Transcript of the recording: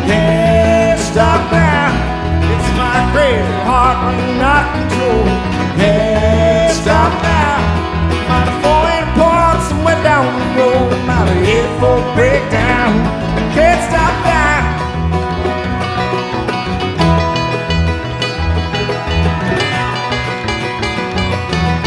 Can't stop now. It's my crazy heart running out of control. Can't stop now. Might have fallen apart somewhere down the road. Might have hit for a breakdown.